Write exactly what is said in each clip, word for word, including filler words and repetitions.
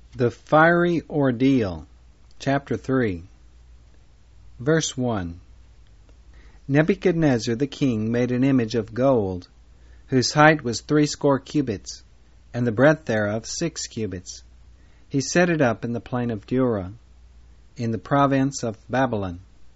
The Fiery Ordeal, Chapter three, Verse one. Nebuchadnezzar the king made an image of gold, whose height was threescore cubits, and the breadth thereof six cubits. He set it up in the plain of Dura, in the province of Babylon.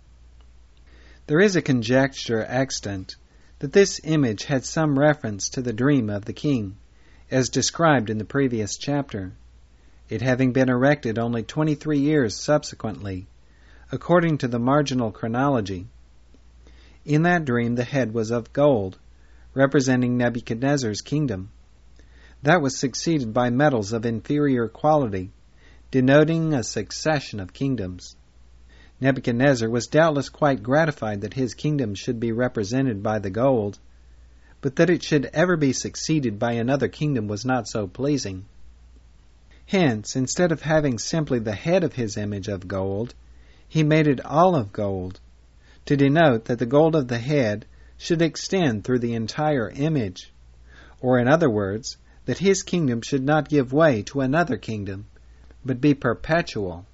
There is a conjecture extant that this image had some reference to the dream of the king, as described in the previous chapter, it having been erected only twenty-three years subsequently, according to the marginal chronology. In that dream the head was of gold, representing Nebuchadnezzar's kingdom. That was succeeded by metals of inferior quality, denoting a succession of kingdoms. Nebuchadnezzar was doubtless quite gratified that his kingdom should be represented by the gold, but that it should ever be succeeded by another kingdom was not so pleasing. Hence, instead of having simply the head of his image of gold, he made it all of gold, to denote that the gold of the head should extend through the entire image, or in other words, that his kingdom should not give way to another kingdom, but be perpetual.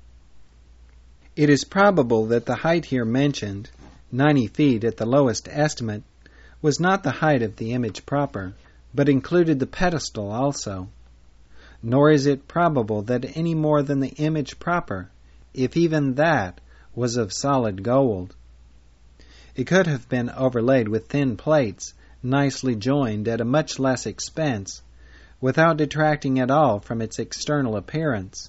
It is probable that the height here mentioned, ninety feet at the lowest estimate, was not the height of the image proper, but included the pedestal also. Nor is it probable that any more than the image proper, if even that, was of solid gold. It could have been overlaid with thin plates, nicely joined at a much less expense, without detracting at all from its external appearance.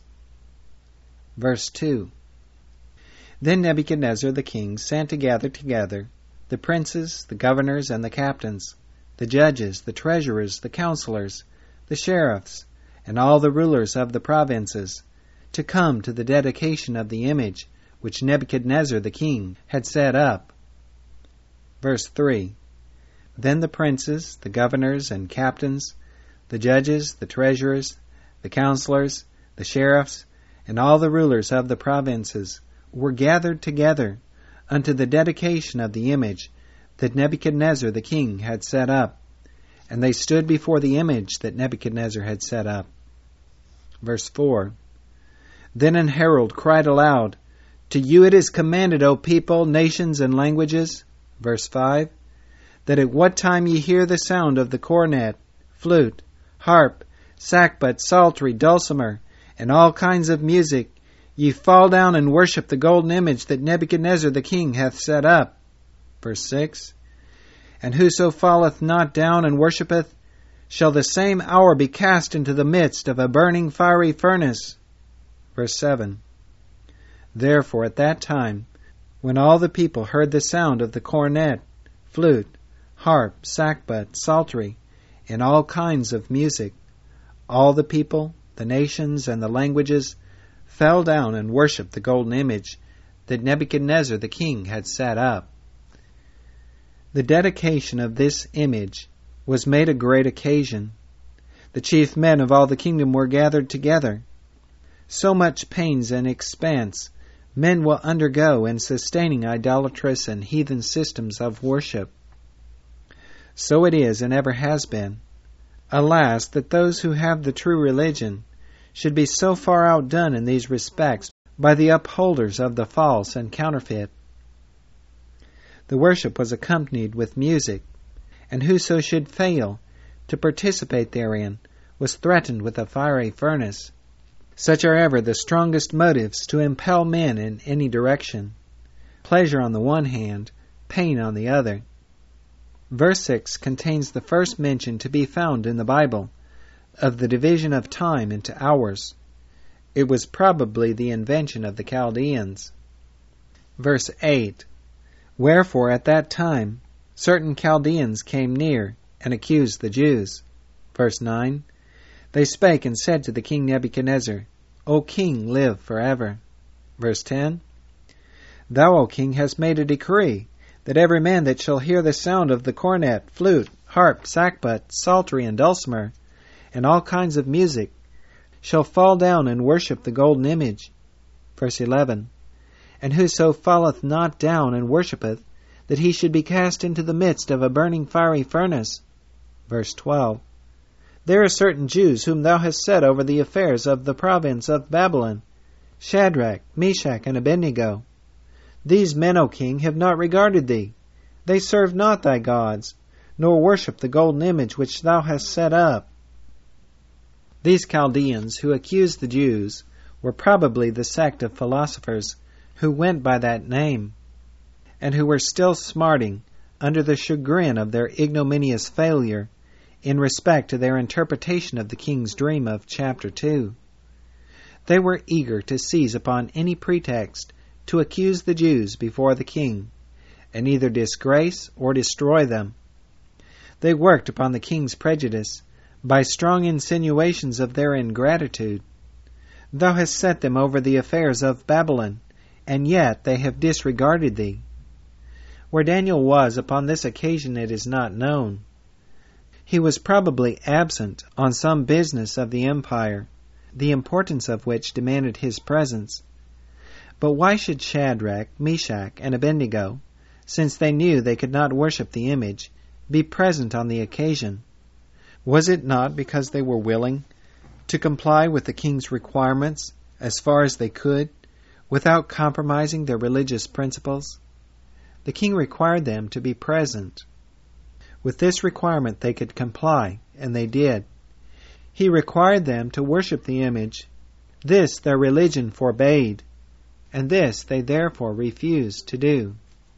Verse two. Then Nebuchadnezzar the king sent to gather together the princes, the governors, and the captains, the judges, the treasurers, the counselors, the sheriffs, and all the rulers of the provinces, to come to the dedication of the image which Nebuchadnezzar the king had set up. Verse three. Then the princes, the governors and captains, the judges, the treasurers, the counselors, the sheriffs, and all the rulers of the provinces were gathered together unto the dedication of the image that Nebuchadnezzar the king had set up, and they stood before the image that Nebuchadnezzar had set up. Verse four. Then an herald cried aloud, To you it is commanded, O people, nations, and languages, verse five, that at what time ye hear the sound of the cornet, flute, harp, sackbut, psaltery, dulcimer, and all kinds of music, ye fall down and worship the golden image that Nebuchadnezzar the king hath set up. Verse six. And whoso falleth not down and worshippeth, shall the same hour be cast into the midst of a burning fiery furnace. Verse seven. Therefore at that time, when all the people heard the sound of the cornet, flute, harp, sackbut, psaltery, and all kinds of music, all the people, the nations, and the languages fell down and worshipped the golden image that Nebuchadnezzar the king had set up. The dedication of this image was made a great occasion. The chief men of all the kingdom were gathered together. So much pains and expense men will undergo in sustaining idolatrous and heathen systems of worship. So it is and ever has been. Alas, that those who have the true religion should be so far outdone in these respects by the upholders of the false and counterfeit. The worship was accompanied with music, and whoso should fail to participate therein was threatened with a fiery furnace. Such are ever the strongest motives to impel men in any direction. Pleasure on the one hand, pain on the other. Verse six contains the first mention to be found in the Bible of the division of time into hours. It was probably the invention of the Chaldeans. Verse eight. Wherefore at that time certain Chaldeans came near and accused the Jews. Verse nine. They spake and said to the king Nebuchadnezzar, O king, live forever. Verse ten. Thou, O king, hast made a decree that every man that shall hear the sound of the cornet, flute, harp, sackbut, psaltery, and dulcimer, and all kinds of music, shall fall down and worship the golden image. Verse eleven. And whoso falleth not down and worshippeth, that he should be cast into the midst of a burning fiery furnace. Verse twelve. There are certain Jews whom thou hast set over the affairs of the province of Babylon, Shadrach, Meshach, and Abednego. These men, O king, have not regarded thee. They serve not thy gods, nor worship the golden image which thou hast set up. These Chaldeans who accused the Jews were probably the sect of philosophers who went by that name, and who were still smarting under the chagrin of their ignominious failure in respect to their interpretation of the king's dream of chapter two. They were eager to seize upon any pretext to accuse the Jews before the king, and either disgrace or destroy them. They worked upon the king's prejudice by strong insinuations of their ingratitude. Thou hast set them over the affairs of Babylon, and yet they have disregarded thee. Where Daniel was upon this occasion it is not known. He was probably absent on some business of the empire, the importance of which demanded his presence. But why should Shadrach, Meshach, and Abednego, since they knew they could not worship the image, be present on the occasion? Was it not because they were willing to comply with the king's requirements as far as they could, without compromising their religious principles? The king required them to be present. With this requirement they could comply, and they did. He required them to worship the image. This their religion forbade, and this they therefore refused to do.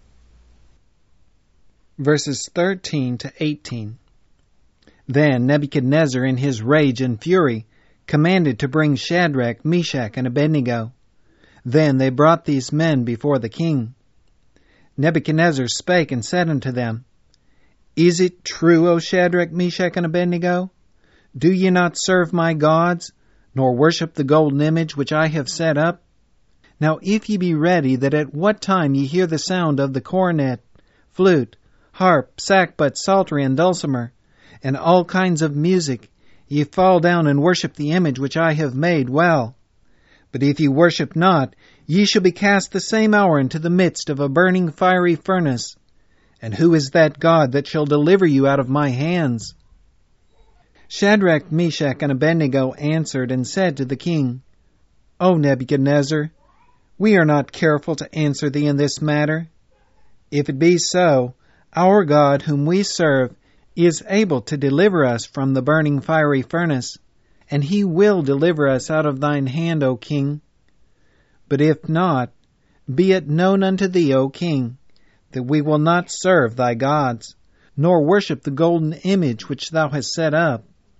Verses thirteen to eighteen. Then Nebuchadnezzar, in his rage and fury, commanded to bring Shadrach, Meshach, and Abednego. Then they brought these men before the king. Nebuchadnezzar spake and said unto them, Is it true, O Shadrach, Meshach, and Abednego? Do ye not serve my gods, nor worship the golden image which I have set up? Now if ye be ready that at what time ye hear the sound of the cornet, flute, harp, sackbut, psaltery, and dulcimer, and all kinds of music, ye fall down and worship the image which I have made, well. But if ye worship not, ye shall be cast the same hour into the midst of a burning fiery furnace. And who is that God that shall deliver you out of my hands? Shadrach, Meshach, and Abednego answered and said to the king, O Nebuchadnezzar, we are not careful to answer thee in this matter. If it be so, our God whom we serve is able to deliver us from the burning fiery furnace, and he will deliver us out of thine hand, O king. But if not, be it known unto thee, O king, that we will not serve thy gods, nor worship the golden image which thou hast set up.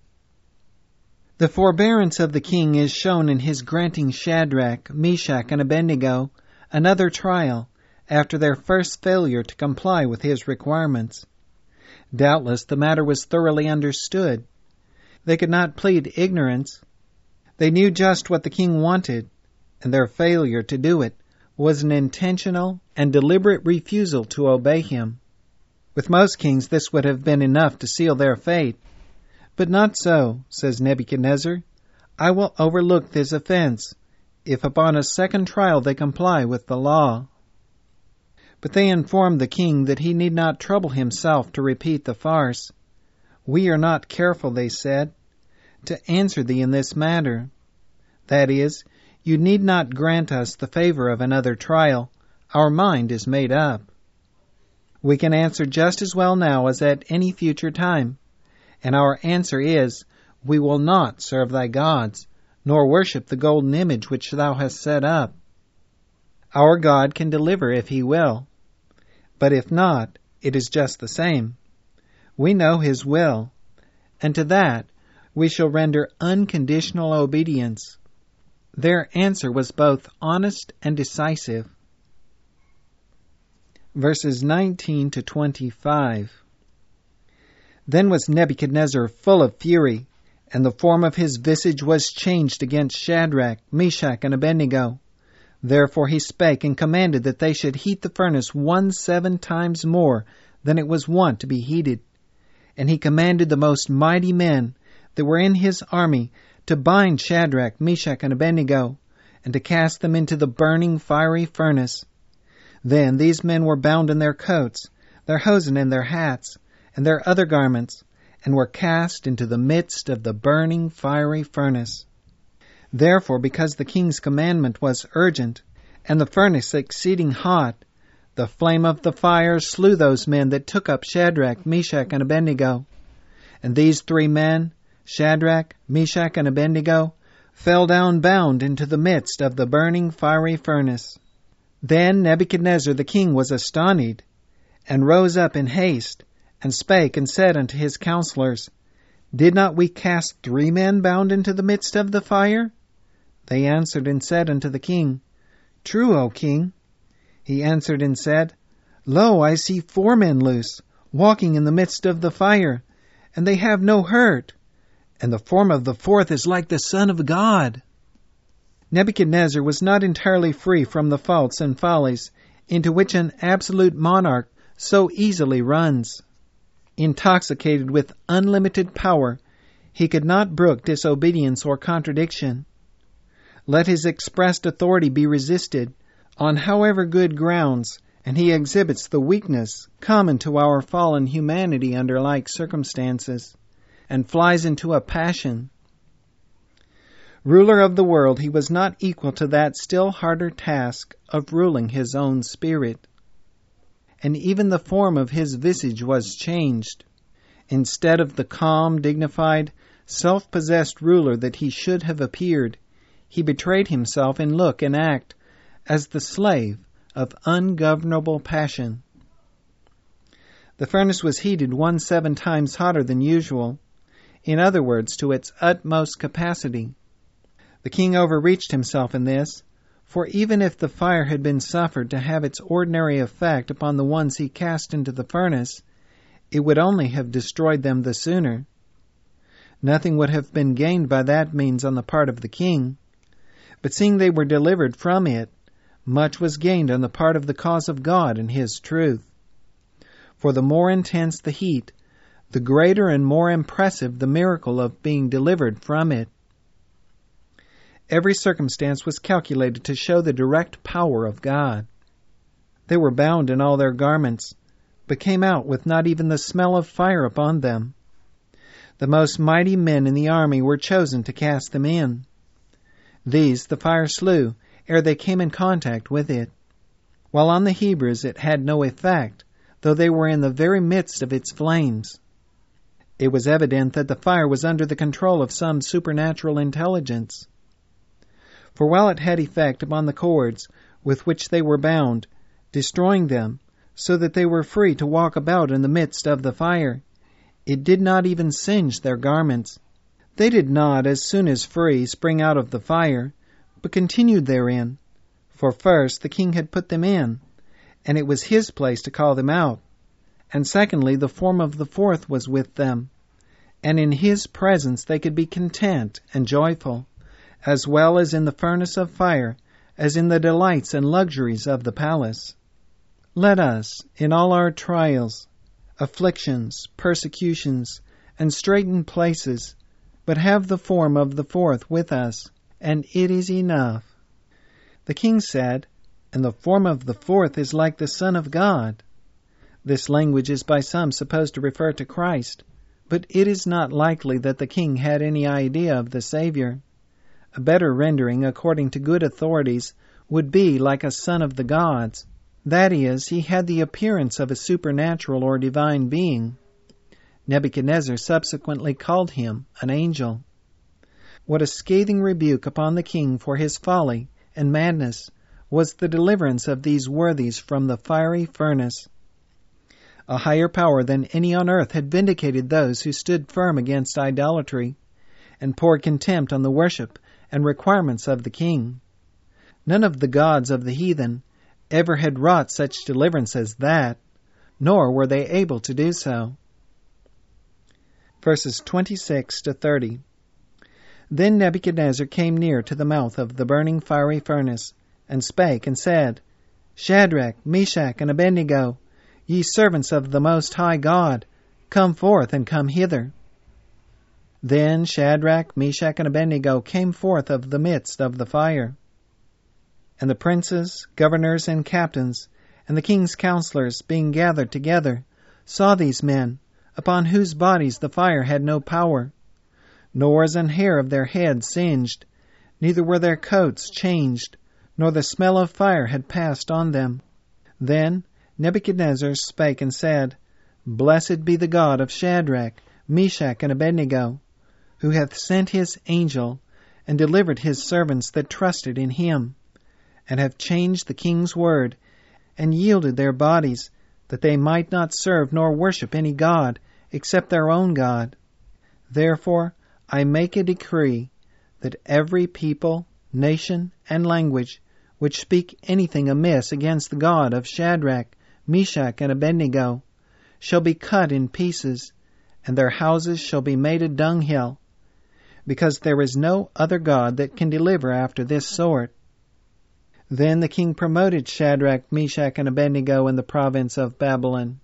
The forbearance of the king is shown in his granting Shadrach, Meshach, and Abednego another trial after their first failure to comply with his requirements. Doubtless the matter was thoroughly understood. They could not plead ignorance. They knew just what the king wanted, and their failure to do it was an intentional and deliberate refusal to obey him. With most kings this would have been enough to seal their fate. But not so, says Nebuchadnezzar. I will overlook this offense, if upon a second trial they comply with the law. But they informed the king that he need not trouble himself to repeat the farce. We are not careful, they said, to answer thee in this matter. That is, you need not grant us the favor of another trial. Our mind is made up. We can answer just as well now as at any future time. And our answer is, we will not serve thy gods, nor worship the golden image which thou hast set up. Our God can deliver if he will. But if not, it is just the same. We know his will, and to that we shall render unconditional obedience. Their answer was both honest and decisive. Verses nineteen to twenty-five. Then was Nebuchadnezzar full of fury, and the form of his visage was changed against Shadrach, Meshach, and Abednego. Therefore he spake and commanded that they should heat the furnace one seven times more than it was wont to be heated. And he commanded the most mighty men that were in his army to bind Shadrach, Meshach, and Abednego, and to cast them into the burning fiery furnace. Then these men were bound in their coats, their hosen and their hats, and their other garments, and were cast into the midst of the burning fiery furnace. Therefore, because the king's commandment was urgent, and the furnace exceeding hot, the flame of the fire slew those men that took up Shadrach, Meshach, and Abednego. And these three men, Shadrach, Meshach, and Abednego, fell down bound into the midst of the burning fiery furnace. Then Nebuchadnezzar the king was astonished, and rose up in haste, and spake and said unto his counselors, Did not we cast three men bound into the midst of the fire? They answered and said unto the king, True, O king. He answered and said, Lo, I see four men loose, walking in the midst of the fire, and they have no hurt, and the form of the fourth is like the Son of God. Nebuchadnezzar was not entirely free from the faults and follies into which an absolute monarch so easily runs. Intoxicated with unlimited power, he could not brook disobedience or contradiction. Let his expressed authority be resisted, on however good grounds, and he exhibits the weakness common to our fallen humanity under like circumstances, and flies into a passion. Ruler of the world, he was not equal to that still harder task of ruling his own spirit. And even the form of his visage was changed. Instead of the calm, dignified, self-possessed ruler that he should have appeared, he betrayed himself in look and act as the slave of ungovernable passion. The furnace was heated one seven times hotter than usual, in other words, to its utmost capacity. The king overreached himself in this, for even if the fire had been suffered to have its ordinary effect upon the ones he cast into the furnace, it would only have destroyed them the sooner. Nothing would have been gained by that means on the part of the king, but seeing they were delivered from it, much was gained on the part of the cause of God and his truth. For the more intense the heat, the greater and more impressive the miracle of being delivered from it. Every circumstance was calculated to show the direct power of God. They were bound in all their garments, but came out with not even the smell of fire upon them. The most mighty men in the army were chosen to cast them in. These the fire slew ere they came in contact with it, while on the Hebrews it had no effect, though they were in the very midst of its flames. It was evident that the fire was under the control of some supernatural intelligence. For while it had effect upon the cords with which they were bound, destroying them, so that they were free to walk about in the midst of the fire, it did not even singe their garments. They did not, as soon as free, spring out of the fire, but continued therein. For first the king had put them in, and it was his place to call them out. And secondly, the form of the fourth was with them, and in his presence they could be content and joyful, as well as in the furnace of fire, as in the delights and luxuries of the palace. Let us, in all our trials, afflictions, persecutions, and straitened places, but have the form of the fourth with us, and it is enough. The king said, And the form of the fourth is like the Son of God. This language is by some supposed to refer to Christ, but it is not likely that the king had any idea of the Savior. A better rendering, according to good authorities, would be like a son of the gods. That is, he had the appearance of a supernatural or divine being. Nebuchadnezzar subsequently called him an angel. What a scathing rebuke upon the king for his folly and madness was the deliverance of these worthies from the fiery furnace. A higher power than any on earth had vindicated those who stood firm against idolatry, and poured contempt on the worship and requirements of the king. None of the gods of the heathen ever had wrought such deliverance as that, nor were they able to do so. Verses twenty-six to thirty. Then Nebuchadnezzar came near to the mouth of the burning fiery furnace, and spake and said, Shadrach, Meshach, and Abednego, ye servants of the Most High God, come forth and come hither. Then Shadrach, Meshach, and Abednego came forth of the midst of the fire. And the princes, governors, and captains, and the king's counselors, being gathered together, saw these men, upon whose bodies the fire had no power, nor was an hair of their heads singed, neither were their coats changed, nor the smell of fire had passed on them. Then Nebuchadnezzar spake and said, Blessed be the God of Shadrach, Meshach, and Abednego, who hath sent his angel, and delivered his servants that trusted in him, and have changed the king's word, and yielded their bodies, that they might not serve nor worship any god, except their own God. Therefore I make a decree, that every people, nation, and language, which speak anything amiss against the God of Shadrach, Meshach, and Abednego, shall be cut in pieces, and their houses shall be made a dunghill, because there is no other God that can deliver after this sort. Then the king promoted Shadrach, Meshach, and Abednego in the province of Babylon.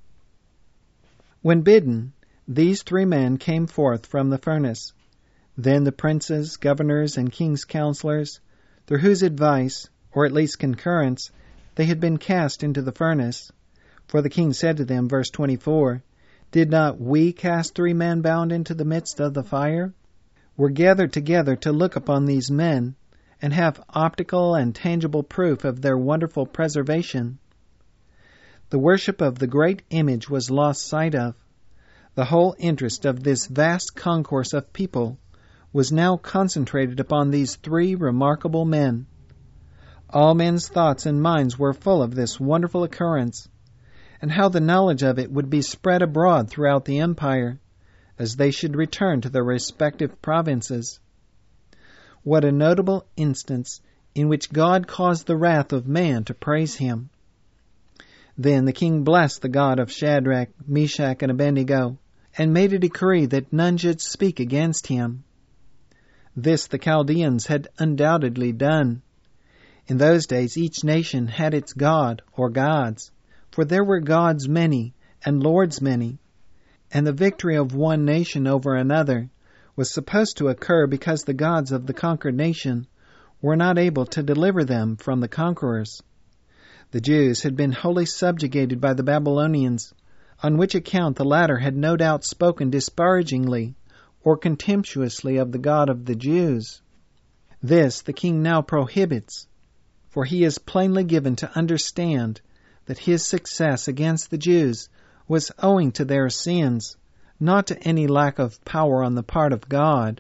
When bidden, these three men came forth from the furnace. Then the princes, governors, and king's counselors, through whose advice, or at least concurrence, they had been cast into the furnace. For the king said to them, verse twenty-four, Did not we cast three men bound into the midst of the fire? Were gathered together to look upon these men, and have optical and tangible proof of their wonderful preservation. The worship of the great image was lost sight of. The whole interest of this vast concourse of people was now concentrated upon these three remarkable men. All men's thoughts and minds were full of this wonderful occurrence, and how the knowledge of it would be spread abroad throughout the empire, as they should return to their respective provinces. What a notable instance in which God caused the wrath of man to praise him. Then the king blessed the God of Shadrach, Meshach, and Abednego, and made a decree that none should speak against him. This the Chaldeans had undoubtedly done. In those days each nation had its god or gods, for there were gods many and lords many, and the victory of one nation over another was supposed to occur because the gods of the conquered nation were not able to deliver them from the conquerors. The Jews had been wholly subjugated by the Babylonians, on which account the latter had no doubt spoken disparagingly or contemptuously of the God of the Jews. This the king now prohibits, for he is plainly given to understand that his success against the Jews was owing to their sins, not to any lack of power on the part of God.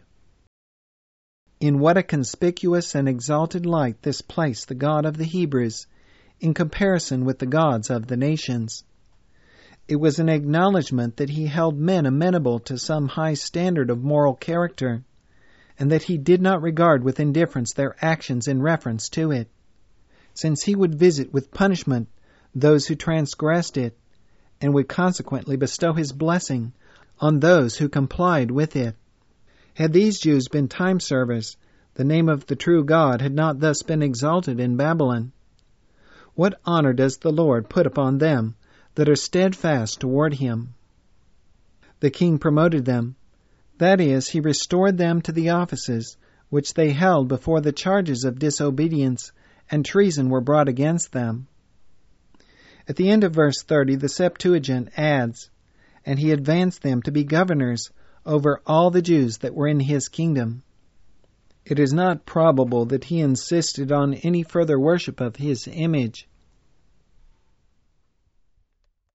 In what a conspicuous and exalted light this placed the God of the Hebrews in comparison with the gods of the nations. It was an acknowledgment that he held men amenable to some high standard of moral character, and that he did not regard with indifference their actions in reference to it, since he would visit with punishment those who transgressed it, and would consequently bestow his blessing on those who complied with it. Had these Jews been time-servers, the name of the true God had not thus been exalted in Babylon. What honor does the Lord put upon them that are steadfast toward him? The king promoted them. That is, he restored them to the offices which they held before the charges of disobedience and treason were brought against them. At the end of verse thirty, the Septuagint adds, And he advanced them to be governors over all the Jews that were in his kingdom. It is not probable that he insisted on any further worship of his image,